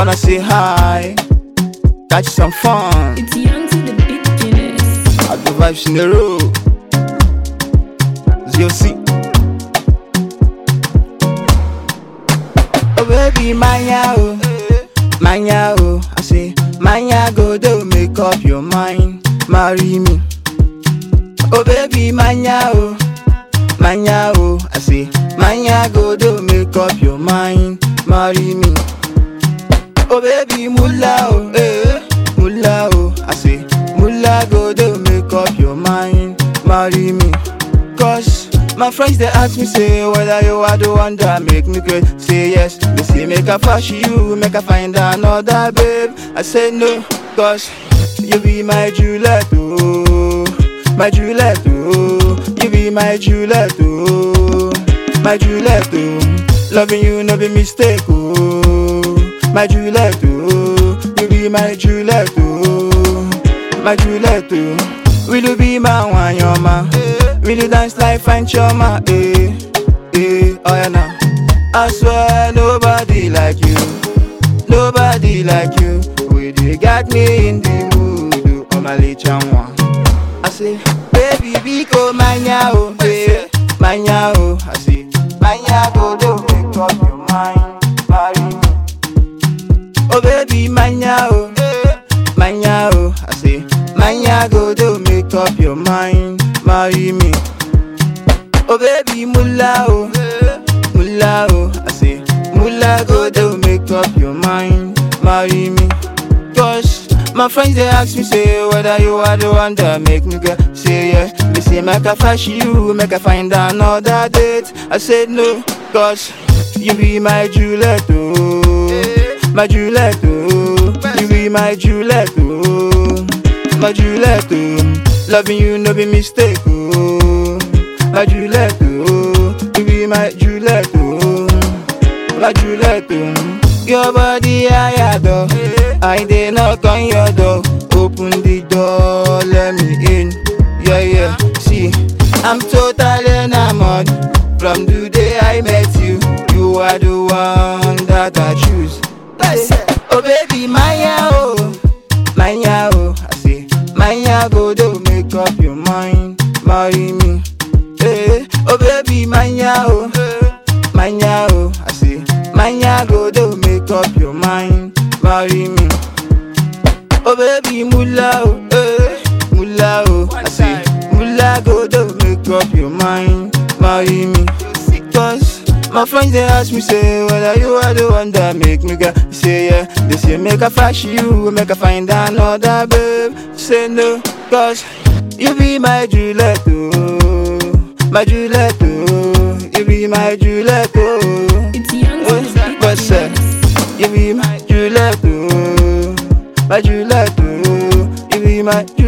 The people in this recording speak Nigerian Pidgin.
wanna say hi, catch some fun. It's young to the beginners. I do vibes in the road. ZOC. Oh baby, manya oh, manya oh. I say, manya go do make up your mind, marry me. Oh baby, manya oh, manya oh. I say, manya go do make up your mind, marry me. Oh baby, mula oh, mula oh. I say, mula go do make up your mind, marry me. Cause my friends they ask me say whether you are the one that make me great. Say yes, they say make a flash you, make a find another babe. I say no, cause you be my Juliet oh, my Juliet oh. You be my Juliet oh, my Juliet oh. Loving you no be mistake oh, my Juliet oh. You be my Juliet oh, my Juliet oh. Will you be my one, your man? Will you dance like fine choma? Oh yeah now. I swear nobody like you, nobody like you. Will you got me in the mood? Oh my little one. I say, baby, biko manya oh, manya oh. I say, manya go do make up your mind, marry me. Oh baby, manya oh, manya oh. I say, manya go do make up your mind, marry me. Oh baby, mula oh, mula oh. I say, mula go do make up your mind, marry me. Cause my friends they ask me say whether you are the one that make me go. Say yeah, they say make a flash you, make a find another date. I said no, cause you be my Juliet oh, my Juliet oh. You be my Juliet oh, my Juliet oh. Loving you no be mistake oh, my Juliet oh. You be my Juliet oh, my Juliet oh. Your body I adore, I dey knock on your door. Open the door, let me in. Yeah, yeah, see, I'm totally enamored. From the day I met you, you are the one that I choose. Oh baby, manya oh, manya oh. I say, manya go do make up your mind, marry me. Hey, oh baby, manya oh, manya oh. I say, manya go do make up your mind, marry me. Oh baby, mula oh, mula oh. I say, mula go do make up your mind, marry me. Cause my friends they ask me say whether you are the one that make me go. Say yeah, they say make a flash you, make a find another babe. Say no, cause you be my Juliet oh, my Juliet oh. You be my Juliet oh. It's young to the What's that? beginners. You be my Juliet oh, my Juliet oh. You be my